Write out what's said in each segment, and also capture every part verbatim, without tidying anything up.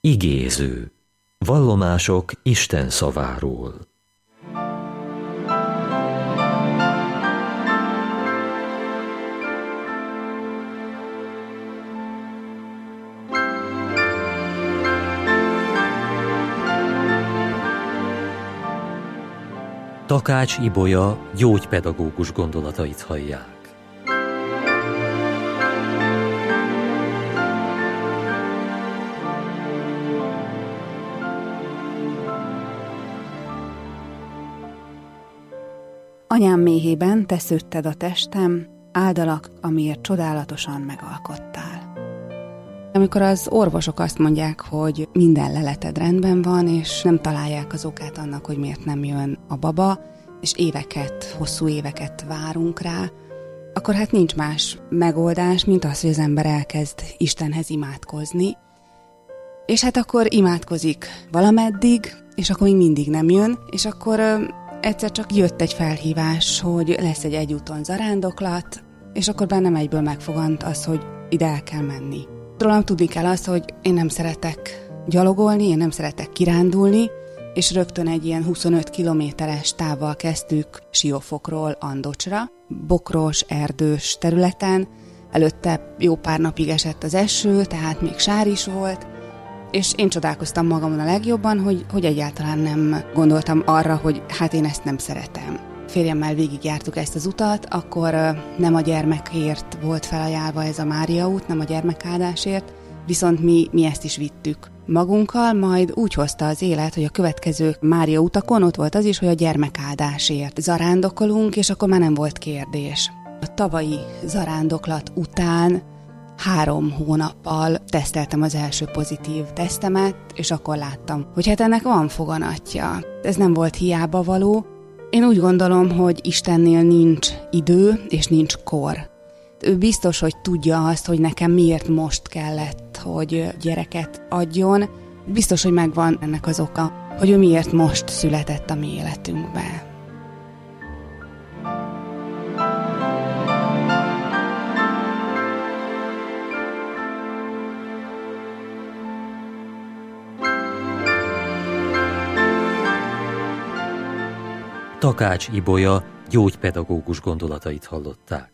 Igéző. Vallomások Isten szaváról. Takács Ibolya gyógypedagógus gondolatait hallják. Anyám méhében te szőtted a testem, áldalak, amiért csodálatosan megalkottál. Amikor az orvosok azt mondják, hogy minden leleted rendben van, és nem találják az okát annak, hogy miért nem jön a baba, és éveket, hosszú éveket várunk rá, akkor hát nincs más megoldás, mint az, hogy az ember elkezd Istenhez imádkozni. És hát akkor imádkozik valameddig, és akkor még mindig nem jön, és akkor egyszer csak jött egy felhívás, hogy lesz egy egyúton zarándoklat, és akkor bennem egyből megfogant az, hogy ide el kell menni. Rólam tudni kell azt, hogy én nem szeretek gyalogolni, én nem szeretek kirándulni, és rögtön egy ilyen huszonöt kilométeres távval kezdtük Siófokról Andocsra, bokros, erdős területen. Előtte jó pár napig esett az eső, tehát még sár is volt, és én csodálkoztam magamon a legjobban, hogy, hogy egyáltalán nem gondoltam arra, hogy hát én ezt nem szeretem. Férjemmel végigjártuk ezt az utat, akkor nem a gyermekért volt felajánlva ez a Mária út, nem a gyermekáldásért, viszont mi, mi ezt is vittük magunkkal, majd úgy hozta az élet, hogy a következő Mária utakon ott volt az is, hogy a gyermekáldásért zarándokolunk, és akkor már nem volt kérdés. A tavalyi zarándoklat után három hónappal teszteltem az első pozitív tesztemet, és akkor láttam, hogy hát ennek van foganatja. Ez nem volt hiába való. Én úgy gondolom, hogy Istennél nincs idő, és nincs kor. Ő biztos, hogy tudja azt, hogy nekem miért most kellett, hogy gyereket adjon. Biztos, hogy megvan ennek az oka, hogy ő miért most született a mi életünkbe. Takács Ibolya gyógypedagógus gondolatait hallották.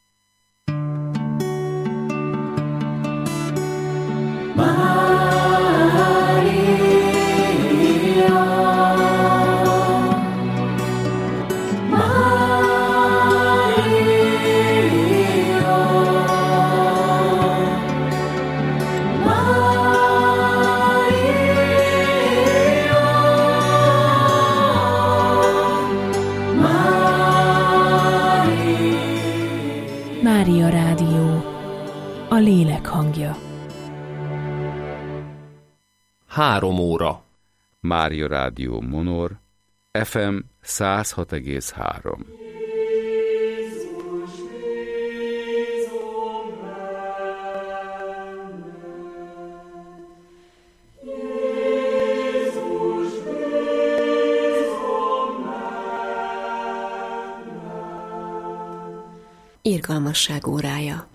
Mária Rádió, a lélek hangja. Három óra. Mária Rádió Monor, ef em száz hat egész három. Irgalmasság órája.